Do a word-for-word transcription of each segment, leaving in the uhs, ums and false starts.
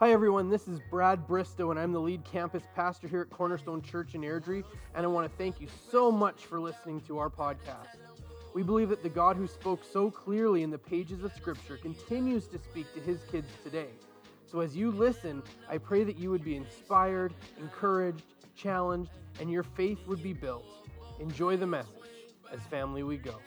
Hi everyone, this is Brad Bristow and I'm the lead campus pastor here at Cornerstone Church in Airdrie, and I want to thank you so much for listening to our podcast. We believe that the God who spoke so clearly in the pages of Scripture continues to speak to his kids today. So as you listen, I pray that you would be inspired, encouraged, challenged, and your faith would be built. Enjoy the message. As family we go.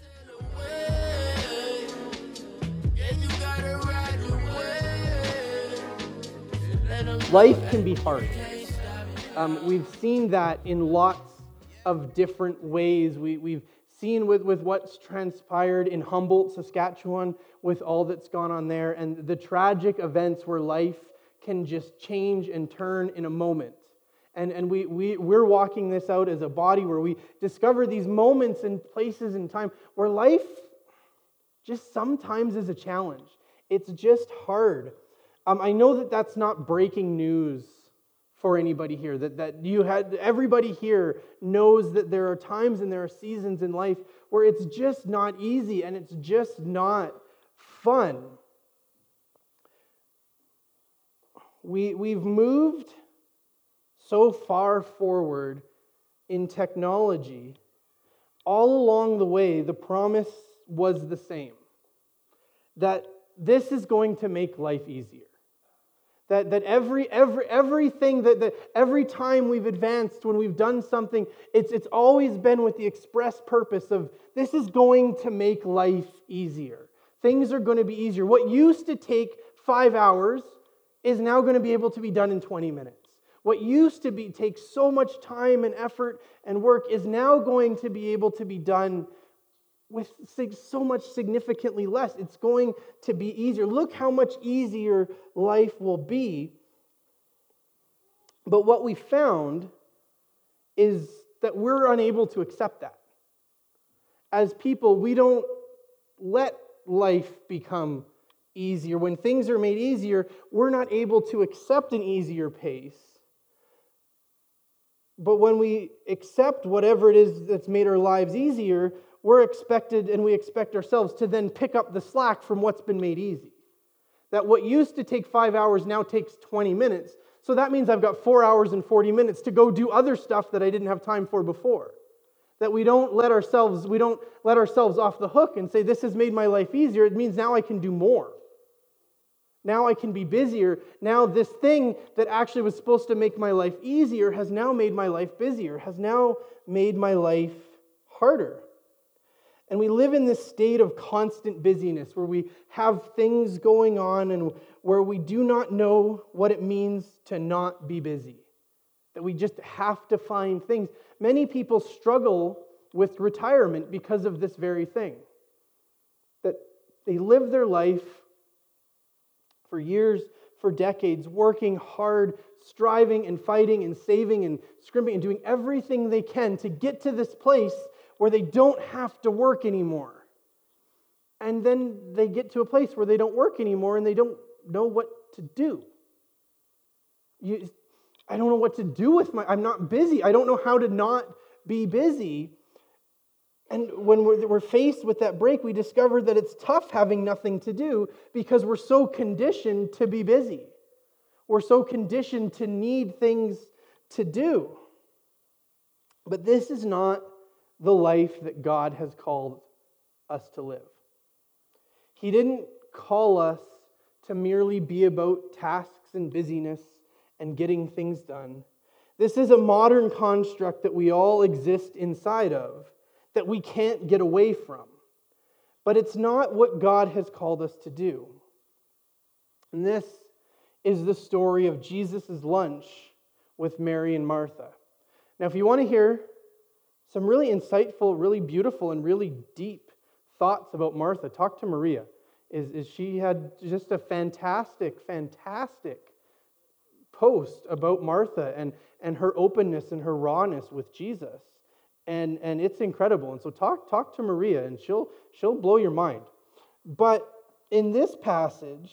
Life can be hard. Um, we've seen that in lots of different ways. We, we've seen with, with what's transpired in Humboldt, Saskatchewan, with all that's gone on there, and the tragic events where life can just change and turn in a moment. And, and we, we, we're walking this out as a body where we discover these moments and places in time where life just sometimes is a challenge. It's just hard. Um, I know that that's not breaking news for anybody here, that, that you had everybody here knows that there are times and there are seasons in life where it's just not easy and it's just not fun. We, we've moved so far forward in technology. All along the way, the promise was the same, that this is going to make life easier. That, that every every everything that, that every time we've advanced, when we've done something, it's it's always been with the express purpose of this is going to make life easier. Things are going to be easier. What used to take five hours is now going to be able to be done in twenty minutes. What used to be take so much time and effort and work is now going to be able to be done with so much significantly less. It's going to be easier. Look how much easier life will be. But what we found is that we're unable to accept that. As people, we don't let life become easier. When things are made easier, we're not able to accept an easier pace. But when we accept whatever it is that's made our lives easier, we're expected and we expect ourselves to then pick up the slack from what's been made easy. That what used to take five hours now takes twenty minutes. So that means I've got four hours and forty minutes to go do other stuff that I didn't have time for before. That we don't let ourselves, we don't let ourselves off the hook and say, this has made my life easier. It means now I can do more. Now I can be busier. Now this thing that actually was supposed to make my life easier has now made my life busier, has now made my life harder. And we live in this state of constant busyness where we have things going on and where we do not know what it means to not be busy. That we just have to find things. Many people struggle with retirement because of this very thing. That they live their life for years, for decades, working hard, striving and fighting and saving and scrimping and doing everything they can to get to this place where they don't have to work anymore. And then they get to a place where they don't work anymore and they don't know what to do. You, I don't know what to do with my, I'm not busy. I don't know how to not be busy. And when we're, we're faced with that break, we discover that it's tough having nothing to do because we're so conditioned to be busy. We're so conditioned to need things to do. But this is not the life that God has called us to live. He didn't call us to merely be about tasks and busyness and getting things done. This is a modern construct that we all exist inside of, that we can't get away from. But it's not what God has called us to do. And this is the story of Jesus' lunch with Mary and Martha. Now, if you want to hear some really insightful, really beautiful, and really deep thoughts about Martha, talk to Maria. Is, is she had just a fantastic, fantastic post about Martha and, and her openness and her rawness with Jesus. And, and it's incredible. And so talk, talk to Maria and she'll, she'll blow your mind. But in this passage,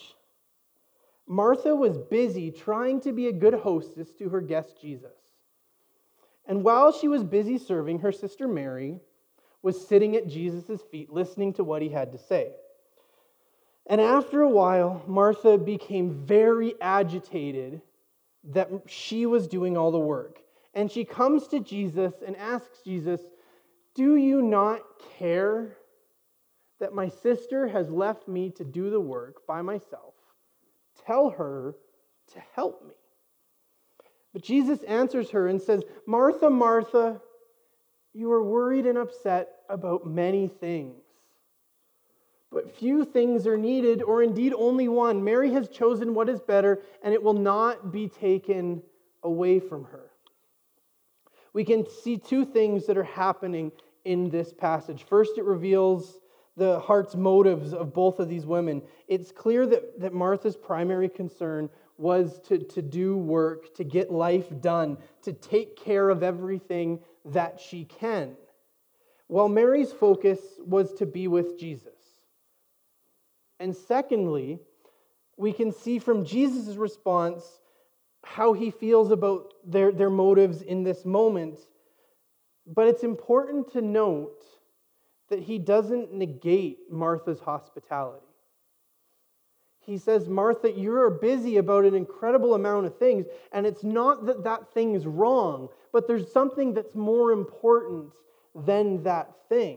Martha was busy trying to be a good hostess to her guest Jesus. And while she was busy serving, her sister Mary was sitting at Jesus' feet listening to what he had to say. And after a while, Martha became very agitated that she was doing all the work. And she comes to Jesus and asks Jesus, "Do you not care that my sister has left me to do the work by myself? Tell her to help me." But Jesus answers her and says, "Martha, Martha, you are worried and upset about many things. But few things are needed, or indeed only one. Mary has chosen what is better, and it will not be taken away from her." We can see two things that are happening in this passage. First, it reveals the heart's motives of both of these women. It's clear that, that Martha's primary concern was to, to do work, to get life done, to take care of everything that she can, while Mary's focus was to be with Jesus. And secondly, we can see from Jesus' response how he feels about their, their motives in this moment. But it's important to note that he doesn't negate Martha's hospitality. He says, "Martha, you're busy about an incredible amount of things, and it's not that that thing is wrong, but there's something that's more important than that thing."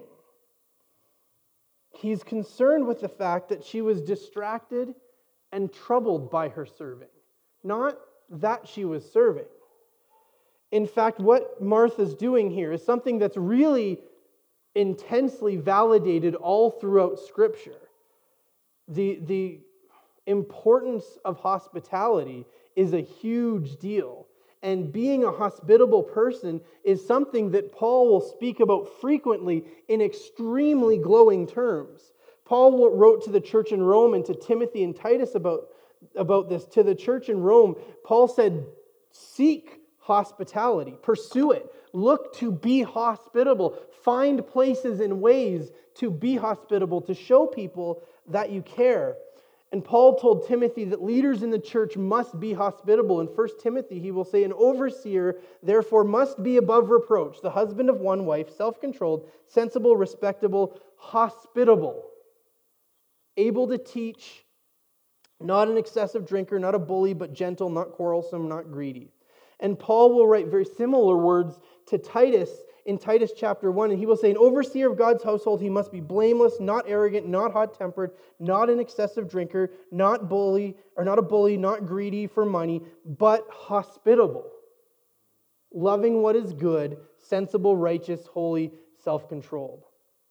He's concerned with the fact that she was distracted and troubled by her serving, not that she was serving. In fact, what Martha's doing here is something that's really intensely validated all throughout Scripture. The, the importance of hospitality is a huge deal. And being a hospitable person is something that Paul will speak about frequently in extremely glowing terms. Paul wrote to the church in Rome and to Timothy and Titus about, about this. To the church in Rome, Paul said, "Seek hospitality, pursue it, look to be hospitable, find places and ways to be hospitable, to show people that you care." And Paul told Timothy that leaders in the church must be hospitable. In First Timothy, he will say, "An overseer, therefore, must be above reproach, the husband of one wife, self-controlled, sensible, respectable, hospitable, able to teach, not an excessive drinker, not a bully, but gentle, not quarrelsome, not greedy." And Paul will write very similar words to Titus in Titus chapter one, and he will say, "An overseer of God's household, he must be blameless, not arrogant, not hot-tempered, not an excessive drinker, not bully, or not a bully, not greedy for money, but hospitable, loving what is good, sensible, righteous, holy, self-controlled."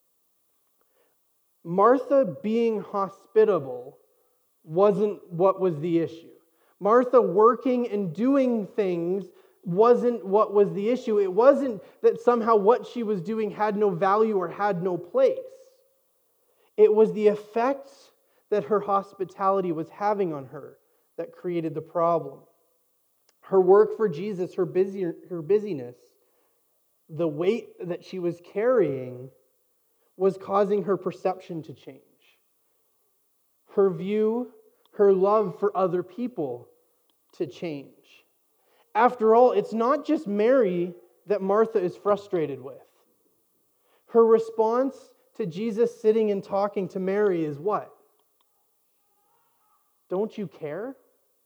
Martha being hospitable wasn't what was the issue. Martha working and doing things wasn't what was the issue. It wasn't that somehow what she was doing had no value or had no place. It was the effects that her hospitality was having on her that created the problem. Her work for Jesus, her busy, her busyness, the weight that she was carrying was causing her perception to change. Her view, her love for other people to change. After all, it's not just Mary that Martha is frustrated with. Her response to Jesus sitting and talking to Mary is what? "Don't you care?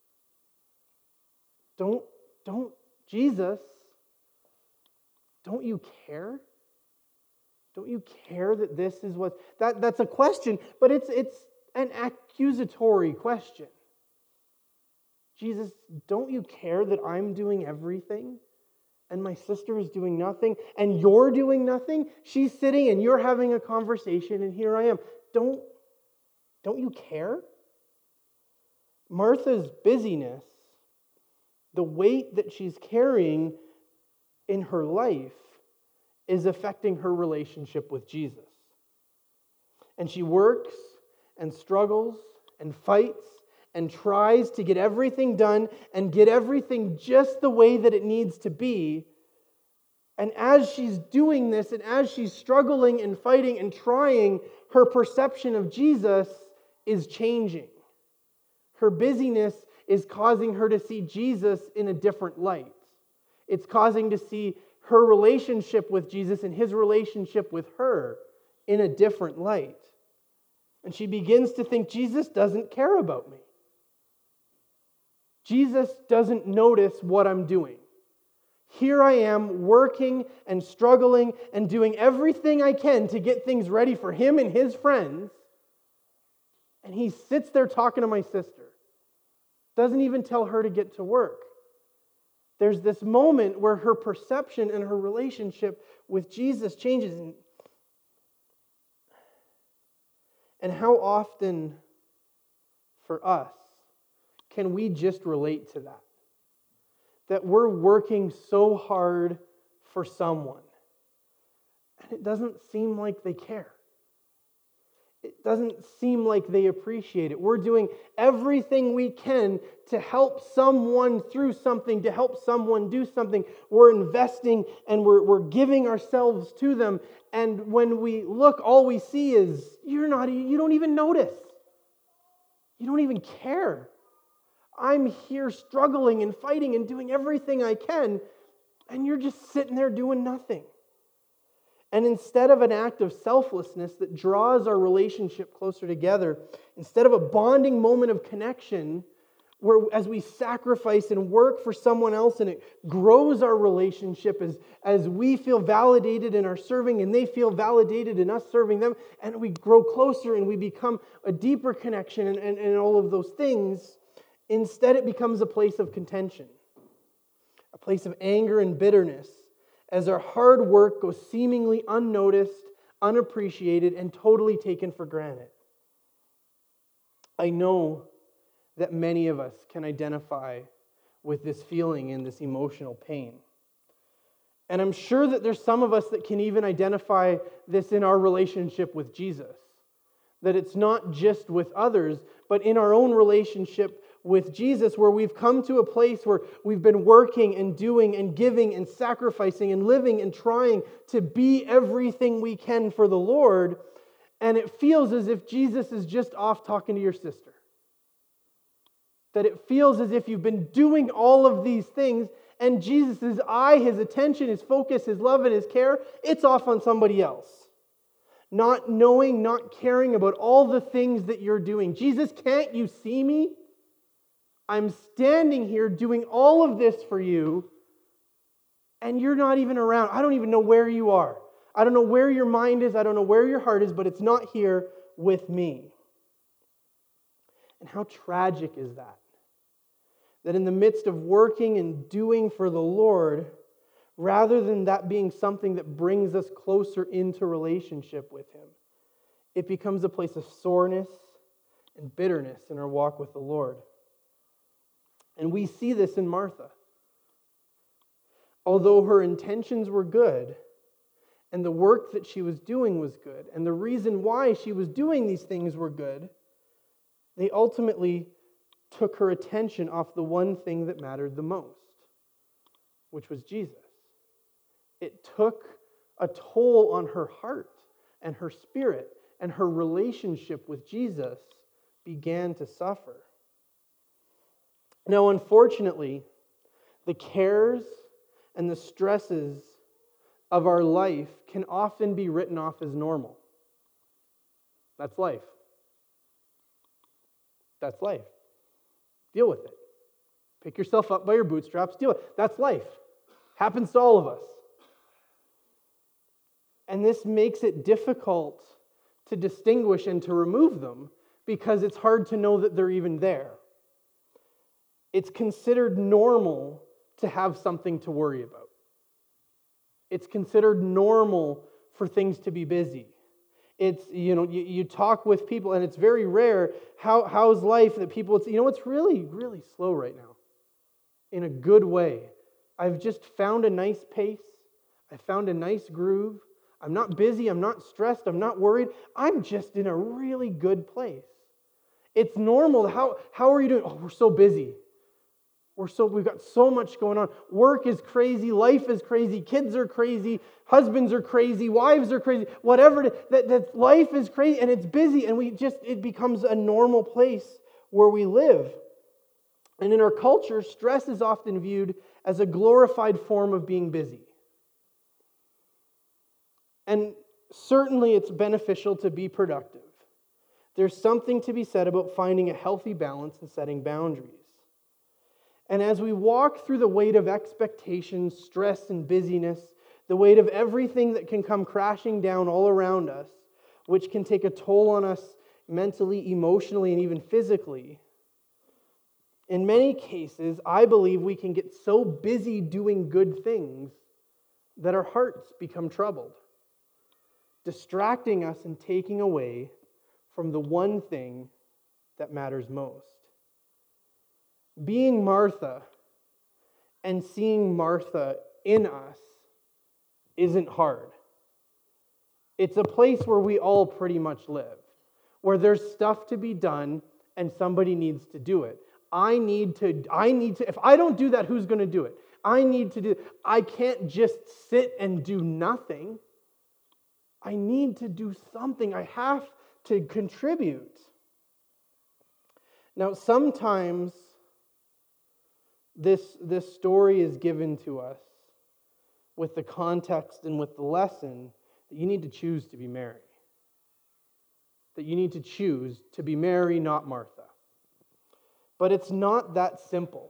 Don't, don't, Jesus, don't you care? Don't you care that this is what..." That, that's a question, but it's, it's an accusatory question. "Jesus, don't you care that I'm doing everything and my sister is doing nothing and you're doing nothing? She's sitting and you're having a conversation and here I am. Don't, don't you care?" Martha's busyness, the weight that she's carrying in her life, is affecting her relationship with Jesus. And she works and struggles and fights and tries to get everything done and get everything just the way that it needs to be. And as she's doing this, and as she's struggling and fighting and trying, her perception of Jesus is changing. Her busyness is causing her to see Jesus in a different light. It's causing to see her relationship with Jesus and his relationship with her in a different light. And she begins to think Jesus doesn't care about me. Jesus doesn't notice what I'm doing. Here I am working and struggling and doing everything I can to get things ready for him and his friends. And he sits there talking to my sister. Doesn't even tell her to get to work. There's this moment where her perception and her relationship with Jesus changes. And how often for us can we just relate to that? That we're working so hard for someone, and it doesn't seem like they care. It doesn't seem like they appreciate it. We're doing everything we can to help someone through something, to help someone do something. We're investing and we're, we're giving ourselves to them. And when we look, all we see is, you're not, you don't even notice. You don't even care. I'm here struggling and fighting and doing everything I can, and you're just sitting there doing nothing. And instead of an act of selflessness that draws our relationship closer together, instead of a bonding moment of connection, where as we sacrifice and work for someone else and it grows our relationship as, as we feel validated in our serving and they feel validated in us serving them, and we grow closer and we become a deeper connection and, and, and all of those things, instead it becomes a place of contention, a place of anger and bitterness, as our hard work goes seemingly unnoticed, unappreciated, and totally taken for granted. I know that many of us can identify with this feeling and this emotional pain. And I'm sure that there's some of us that can even identify this in our relationship with Jesus. That it's not just with others, but in our own relationship with Jesus, where we've come to a place where we've been working and doing and giving and sacrificing and living and trying to be everything we can for the Lord, and it feels as if Jesus is just off talking to your sister. That it feels as if you've been doing all of these things, and Jesus' eye, his attention, his focus, his love, and his care, it's off on somebody else. Not knowing, not caring about all the things that you're doing. Jesus, can't you see me? I'm standing here doing all of this for you, and you're not even around. I don't even know where you are. I don't know where your mind is. I don't know where your heart is, but it's not here with me. And how tragic is that? That in the midst of working and doing for the Lord, rather than that being something that brings us closer into relationship with Him, it becomes a place of soreness and bitterness in our walk with the Lord. And we see this in Martha. Although her intentions were good, and the work that she was doing was good, and the reason why she was doing these things were good, they ultimately took her attention off the one thing that mattered the most, which was Jesus. It took a toll on her heart and her spirit, and her relationship with Jesus began to suffer. Now, unfortunately, the cares and the stresses of our life can often be written off as normal. That's life. That's life. Deal with it. Pick yourself up by your bootstraps. Deal with it. That's life. Happens to all of us. And this makes it difficult to distinguish and to remove them because it's hard to know that they're even there. It's considered normal to have something to worry about. It's considered normal for things to be busy. It's, you know, you, you talk with people, and it's very rare, how how's life, that people, it's, you know, it's really, really slow right now. In a good way. I've just found a nice pace. I found a nice groove. I'm not busy. I'm not stressed. I'm not worried. I'm just in a really good place. It's normal. How, how are you doing? Oh, we're so busy. We're so, we've got so much going on. Work is crazy. Life is crazy. Kids are crazy. Husbands are crazy. Wives are crazy. Whatever it is, that, that life is crazy and it's busy, and we just, it becomes a normal place where we live. And in our culture, stress is often viewed as a glorified form of being busy. And certainly it's beneficial to be productive. There's something to be said about finding a healthy balance and setting boundaries. And as we walk through the weight of expectations, stress, and busyness, the weight of everything that can come crashing down all around us, which can take a toll on us mentally, emotionally, and even physically, in many cases, I believe we can get so busy doing good things that our hearts become troubled, distracting us and taking away from the one thing that matters most. Being Martha and seeing Martha in us isn't hard. It's a place where we all pretty much live, where there's stuff to be done and somebody needs to do it. I need to, I need to, if I don't do that, who's going to do it? I need to do, I can't just sit and do nothing. I need to do something. I have to contribute. Now, sometimes this, this story is given to us with the context and with the lesson that you need to choose to be Mary. That you need to choose to be Mary, not Martha. But it's not that simple.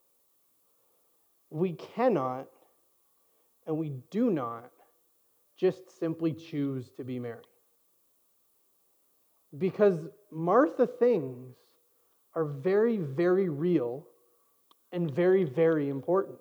We cannot and we do not just simply choose to be Mary. Because Martha things are very, very real and very, very important.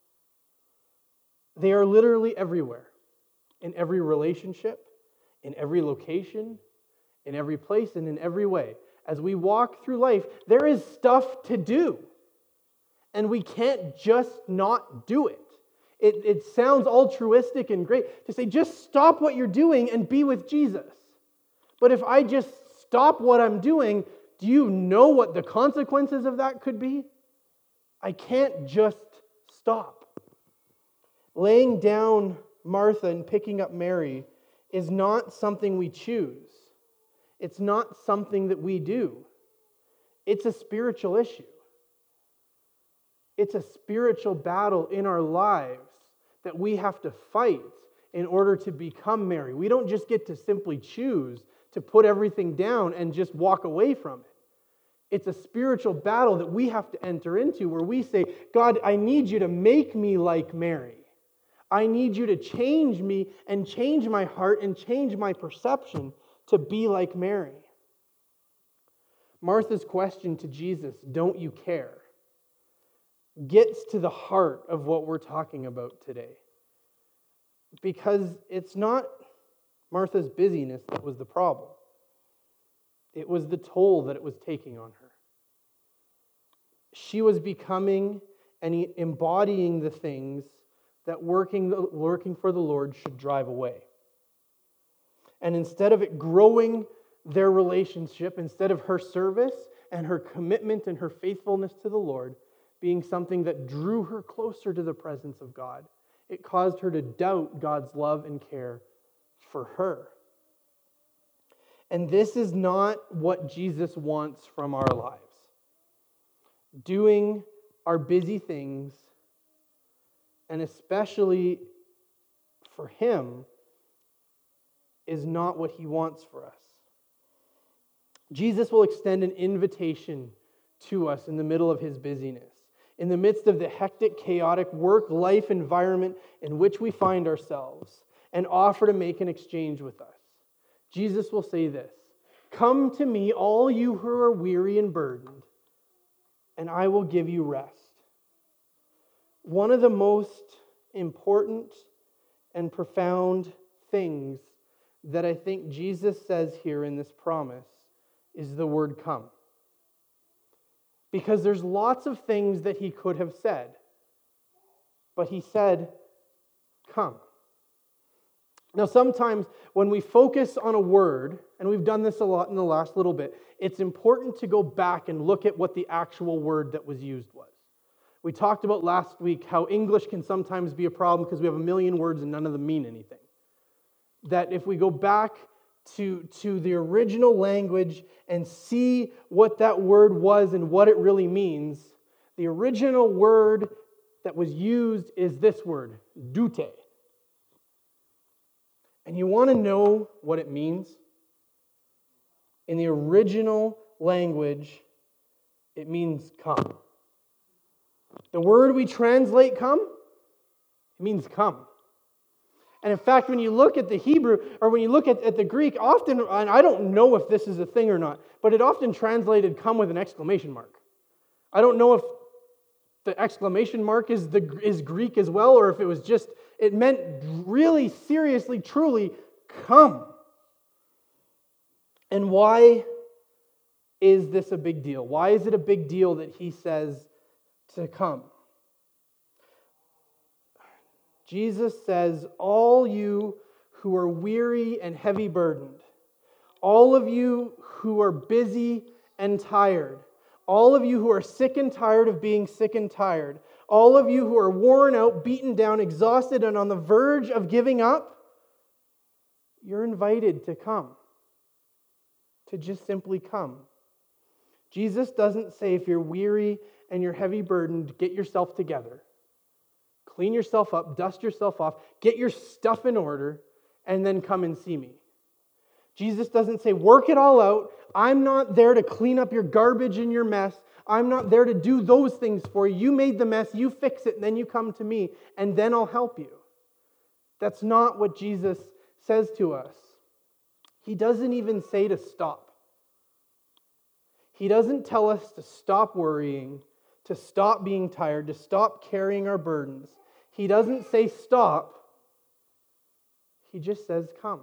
They are literally everywhere, in every relationship, in every location, in every place, and in every way. As we walk through life, there is stuff to do, and we can't just not do it. It, it sounds altruistic and great to say, just stop what you're doing and be with Jesus. But if I just stop what I'm doing, do you know what the consequences of that could be? I can't just stop. Laying down Martha and picking up Mary is not something we choose. It's not something that we do. It's a spiritual issue. It's a spiritual battle in our lives that we have to fight in order to become Mary. We don't just get to simply choose to put everything down and just walk away from it. It's a spiritual battle that we have to enter into where we say, God, I need you to make me like Mary. I need you to change me and change my heart and change my perception to be like Mary. Martha's question to Jesus, don't you care, gets to the heart of what we're talking about today. Because it's not Martha's busyness that was the problem. It was the toll that it was taking on her. She was becoming and embodying the things that working, working for the Lord should drive away. And instead of it growing their relationship, instead of her service and her commitment and her faithfulness to the Lord being something that drew her closer to the presence of God, it caused her to doubt God's love and care for her. And this is not what Jesus wants from our lives. Doing our busy things, and especially for Him, is not what He wants for us. Jesus will extend an invitation to us in the middle of His busyness, in the midst of the hectic, chaotic work-life environment in which we find ourselves, and offer to make an exchange with us. Jesus will say this, "Come to me, all you who are weary and burdened, and I will give you rest." One of the most important and profound things that I think Jesus says here in this promise is the word come. Because there's lots of things that He could have said, but He said, come. Now, sometimes when we focus on a word, and we've done this a lot in the last little bit, it's important to go back and look at what the actual word that was used was. We talked about last week how English can sometimes be a problem because we have a million words and none of them mean anything. That if we go back to, to the original language and see what that word was and what it really means, the original word that was used is this word, doute. And you want to know what it means? In the original language, it means come. The word we translate come, it means come. And in fact, when you look at the Hebrew, or when you look at, at the Greek, often, and I don't know if this is a thing or not, but it often translated come with an exclamation mark. I don't know if the exclamation mark is the is Greek as well, or if it was just, it meant really seriously, truly, come. And why is this a big deal? Why is it a big deal that he says to come? Jesus says, all you who are weary and heavy burdened, all of you who are busy and tired, all of you who are sick and tired of being sick and tired, all of you who are worn out, beaten down, exhausted, and on the verge of giving up, you're invited to come. To just simply come. Jesus doesn't say if you're weary and you're heavy burdened, get yourself together. Clean yourself up, dust yourself off, get your stuff in order, and then come and see me. Jesus doesn't say, work it all out. I'm not there to clean up your garbage and your mess. I'm not there to do those things for you. You made the mess, you fix it, and then you come to me, and then I'll help you. That's not what Jesus says to us. He doesn't even say to stop. He doesn't tell us to stop worrying, to stop being tired, to stop carrying our burdens. He doesn't say stop. He just says come.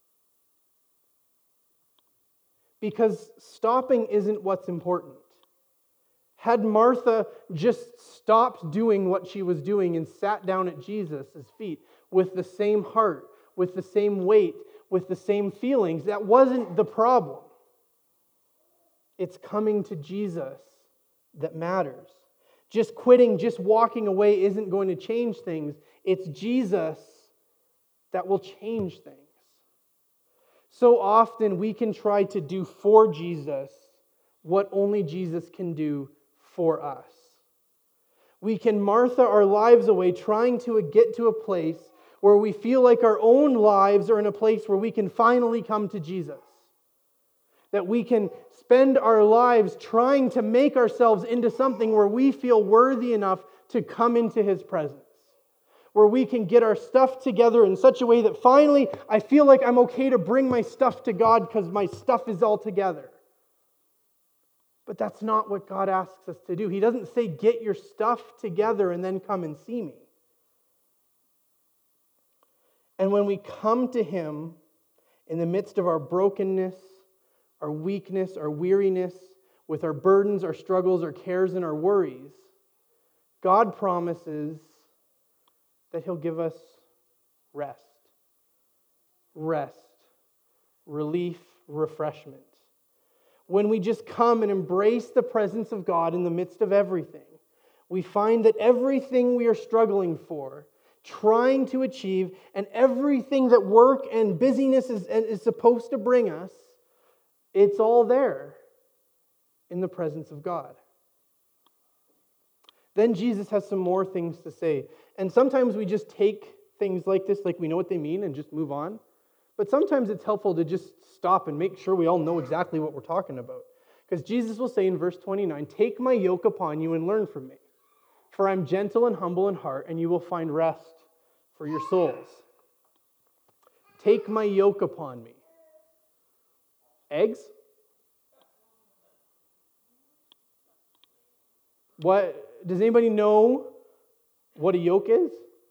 Because stopping isn't what's important. Had Martha just stopped doing what she was doing and sat down at Jesus' feet with the same heart, with the same weight, with the same feelings, that wasn't the problem. It's coming to Jesus that matters. Just quitting, just walking away isn't going to change things. It's Jesus that will change things. So often we can try to do for Jesus what only Jesus can do for us. We can Martha our lives away trying to get to a place where we feel like our own lives are in a place where we can finally come to Jesus. That we can spend our lives trying to make ourselves into something where we feel worthy enough to come into His presence. Where we can get our stuff together in such a way that finally I feel like I'm okay to bring my stuff to God because my stuff is all together. But that's not what God asks us to do. He doesn't say, get your stuff together and then come and see me. And when we come to Him in the midst of our brokenness, our weakness, our weariness, with our burdens, our struggles, our cares, and our worries, God promises that He'll give us rest. Rest. Relief, refreshment. When we just come and embrace the presence of God in the midst of everything, we find that everything we are struggling for, trying to achieve, and everything that work and busyness is, is supposed to bring us, it's all there in the presence of God. Then Jesus has some more things to say. And sometimes we just take things like this, like we know what they mean, and just move on. But sometimes it's helpful to just stop and make sure we all know exactly what we're talking about. Because Jesus will say in verse twenty-nine, take my yoke upon you and learn from me. For I'm gentle and humble in heart, and you will find rest for your souls. Take my yoke upon me. Eggs? What, does anybody know what a yoke is?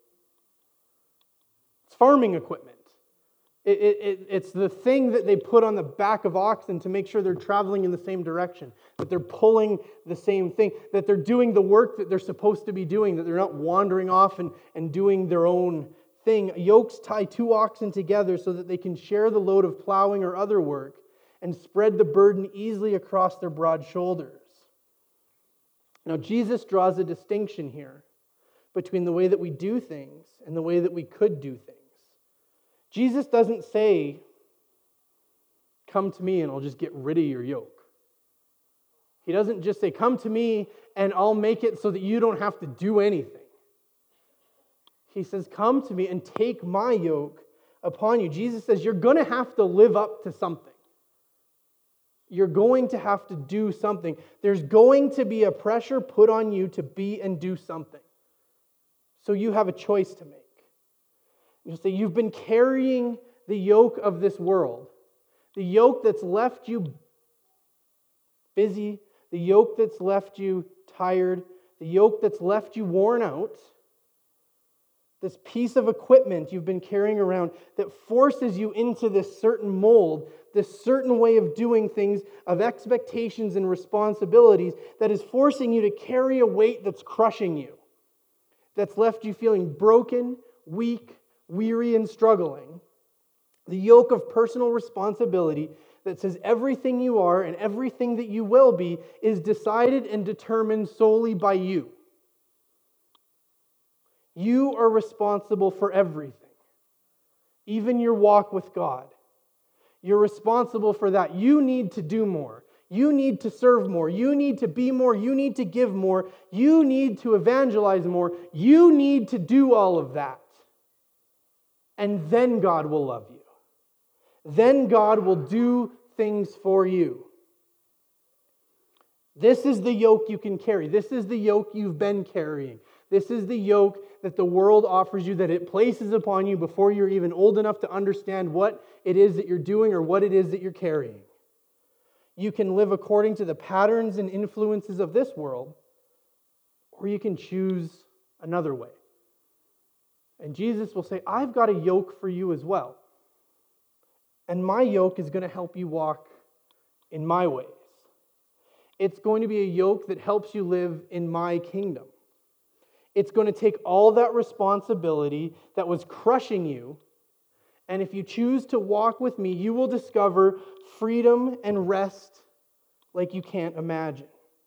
It's farming equipment. It, it, it, it's the thing that they put on the back of oxen to make sure they're traveling in the same direction, that they're pulling the same thing, that they're doing the work that they're supposed to be doing, that they're not wandering off and, and doing their own thing. Yokes tie two oxen together so that they can share the load of plowing or other work and spread the burden easily across their broad shoulders. Now, Jesus draws a distinction here between the way that we do things and the way that we could do things. Jesus doesn't say, come to me and I'll just get rid of your yoke. He doesn't just say, come to me and I'll make it so that you don't have to do anything. He says, come to me and take my yoke upon you. Jesus says, you're going to have to live up to something. You're going to have to do something. There's going to be a pressure put on you to be and do something. So you have a choice to make. You say, you've been carrying the yoke of this world, the yoke that's left you busy, the yoke that's left you tired, the yoke that's left you worn out, this piece of equipment you've been carrying around that forces you into this certain mold, this certain way of doing things, of expectations and responsibilities that is forcing you to carry a weight that's crushing you, that's left you feeling broken, weak, weary, and struggling. The yoke of personal responsibility that says everything you are and everything that you will be is decided and determined solely by you. You are responsible for everything, even your walk with God. You're responsible for that. You need to do more. You need to serve more. You need to be more. You need to give more. You need to evangelize more. You need to do all of that. And then God will love you. Then God will do things for you. This is the yoke you can carry. This is the yoke you've been carrying. This is the yoke that the world offers you, that it places upon you before you're even old enough to understand what it is that you're doing or what it is that you're carrying. You can live according to the patterns and influences of this world, or you can choose another way. And Jesus will say, I've got a yoke for you as well. And my yoke is going to help you walk in my ways. It's going to be a yoke that helps you live in my kingdom. It's going to take all that responsibility that was crushing you, and if you choose to walk with me, you will discover freedom and rest like you can't imagine.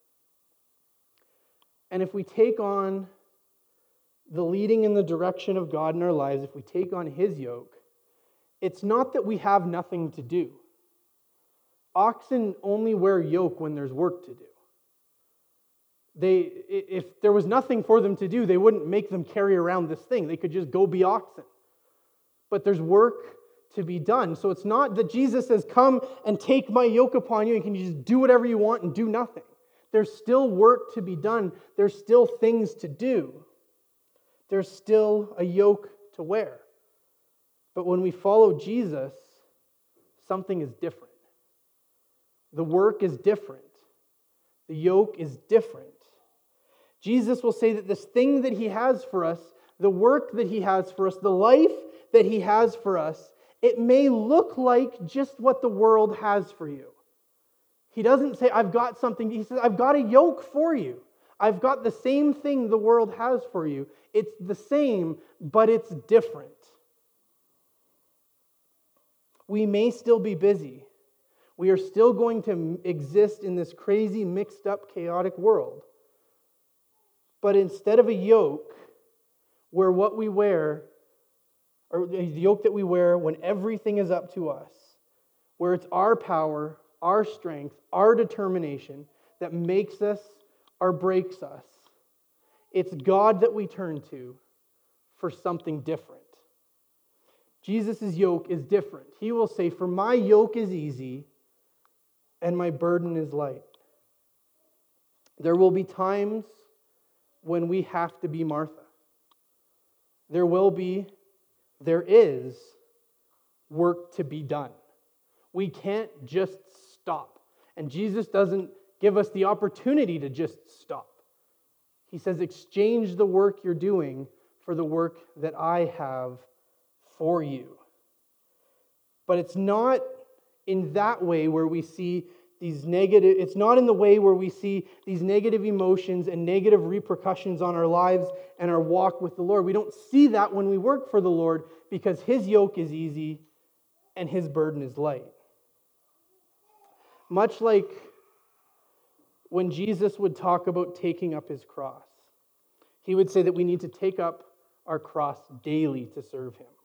And if we take on the leading and the direction of God in our lives, if we take on His yoke, it's not that we have nothing to do. Oxen only wear yoke when there's work to do. They, if there was nothing for them to do, they wouldn't make them carry around this thing. They could just go be oxen. But there's work to be done. So it's not that Jesus says, come and take my yoke upon you and can you just do whatever you want and do nothing. There's still work to be done. There's still things to do. There's still a yoke to wear. But when we follow Jesus, something is different. The work is different. The yoke is different. Jesus will say that this thing that He has for us, the work that He has for us, the life that He has for us, it may look like just what the world has for you. He doesn't say, I've got something. He says, I've got a yoke for you. I've got the same thing the world has for you. It's the same, but it's different. We may still be busy. We are still going to exist in this crazy, mixed up, chaotic world. But instead of a yoke where what we wear, or the yoke that we wear when everything is up to us, where it's our power, our strength, our determination that makes us or breaks us, it's God that we turn to for something different. Jesus' yoke is different. He will say, for my yoke is easy and my burden is light. There will be times when we have to be Martha. There will be, there is work to be done. We can't just stop. And Jesus doesn't give us the opportunity to just stop. He says, exchange the work you're doing for the work that I have for you. But it's not in that way where we see these negative, it's not in the way where we see these negative emotions and negative repercussions on our lives and our walk with the Lord. We don't see that when we work for the Lord because His yoke is easy and His burden is light. Much like when Jesus would talk about taking up His cross, He would say that we need to take up our cross daily to serve Him.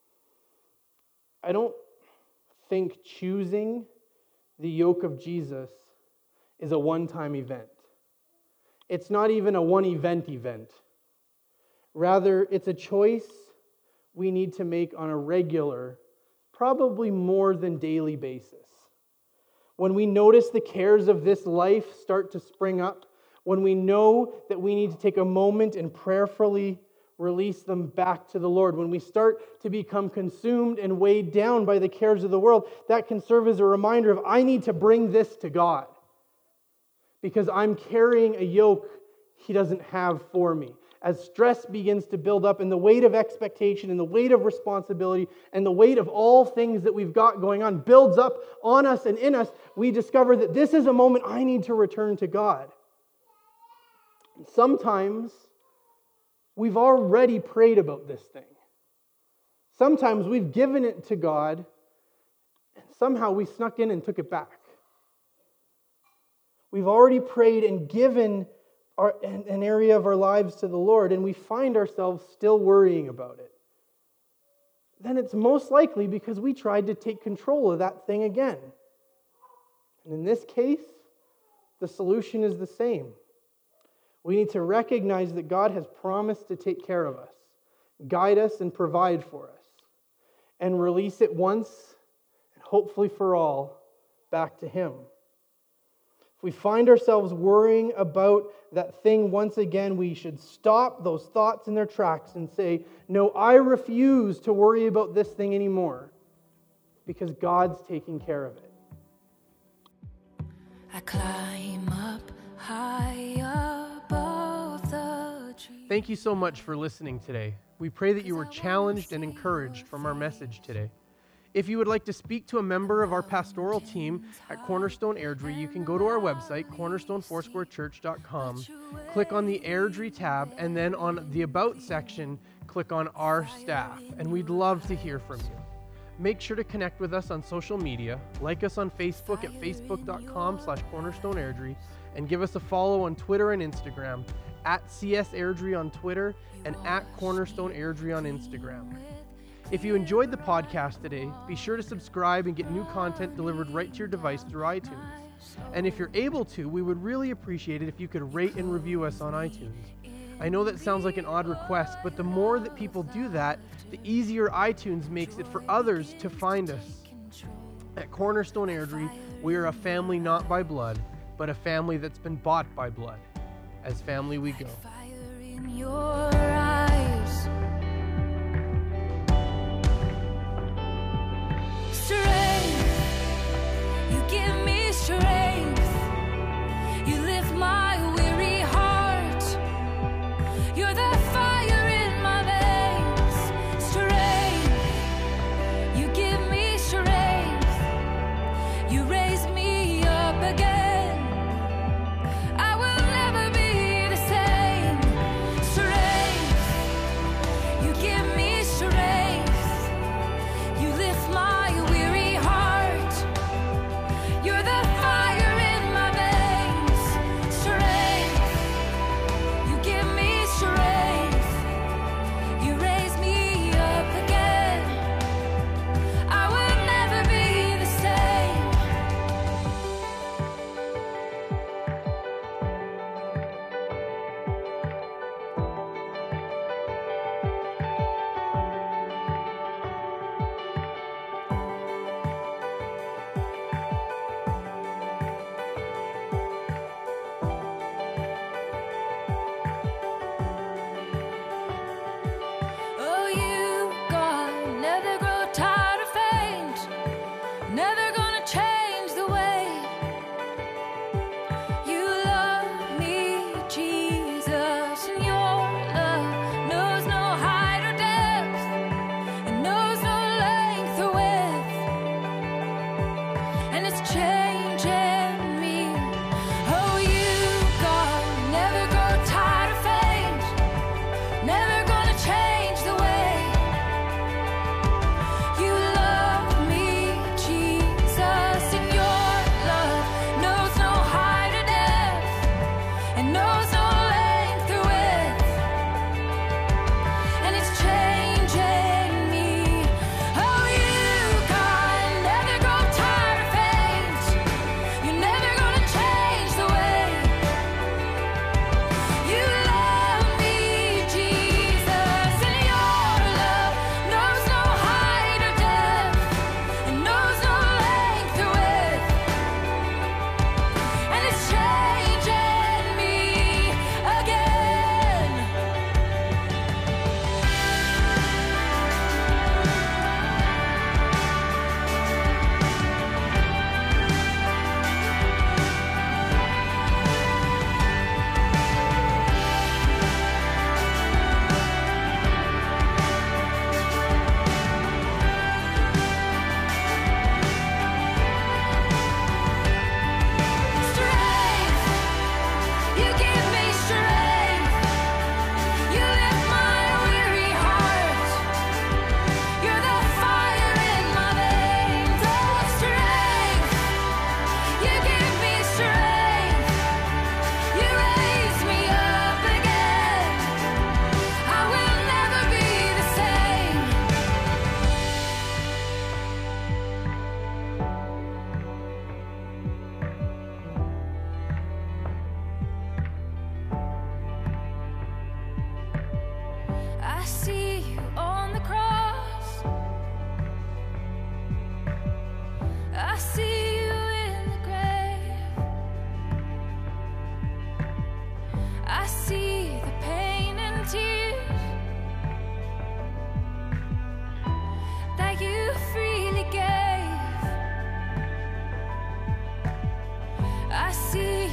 I don't think choosing the yoke of Jesus is a one-time event. It's not even a one-event event. Rather, it's a choice we need to make on a regular, probably more than daily basis. when we notice the cares of this life start to spring up, when we know that we need to take a moment and prayerfully release them back to the Lord, when we start to become consumed and weighed down by the cares of the world, that can serve as a reminder of, I need to bring this to God because I'm carrying a yoke He doesn't have for me. As stress begins to build up and the weight of expectation and the weight of responsibility and the weight of all things that we've got going on builds up on us and in us, we discover that this is a moment I need to return to God. Sometimes we've already prayed about this thing. Sometimes we've given it to God and somehow we snuck in and took it back. We've already prayed and given Our, an, an area of our lives to the Lord, and we find ourselves still worrying about it, then it's most likely because we tried to take control of that thing again. And in this case, the solution is the same. We need to recognize that God has promised to take care of us, guide us, and provide for us, and release it once, and hopefully for all, back to Him. If we find ourselves worrying about that thing once again, we should stop those thoughts in their tracks and say, no, I refuse to worry about this thing anymore because God's taking care of it. I climb up high above the tree. Thank you so much for listening today. We pray that you were challenged and encouraged from our message today. If you would like to speak to a member of our pastoral team at Cornerstone Airdrie, you can go to our website, cornerstone foursquare church dot com, click on the Airdrie tab, and then on the About section, click on Our Staff, and we'd love to hear from you. Make sure to connect with us on social media, like us on Facebook at facebook dot com slash cornerstone airdrie, and give us a follow on Twitter and Instagram, at C S Airdrie on Twitter and at Cornerstone Airdrie on Instagram. If you enjoyed the podcast today, be sure to subscribe and get new content delivered right to your device through iTunes. And if you're able to, we would really appreciate it if you could rate and review us on iTunes. I know that sounds like an odd request, but the more that people do that, the easier iTunes makes it for others to find us. At Cornerstone Airdrie, we are a family not by blood, but a family that's been bought by blood. As family we go. Strength, you give me strength. You lift my weary heart. You're the fire in my veins. Strength, you give me strength. You raise me up again. I will never be the same. Strength.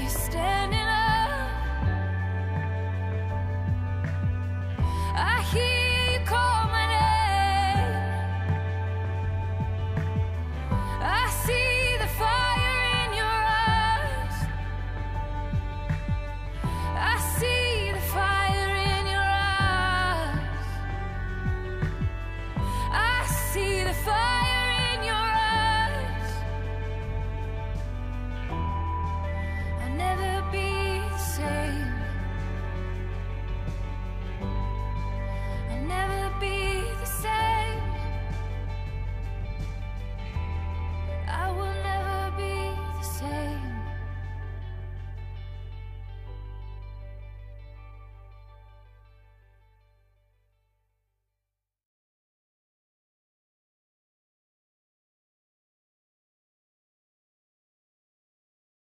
you're standing up. I hear you call my name. I see the fire in your eyes. I see the fire in your eyes. I see the fire.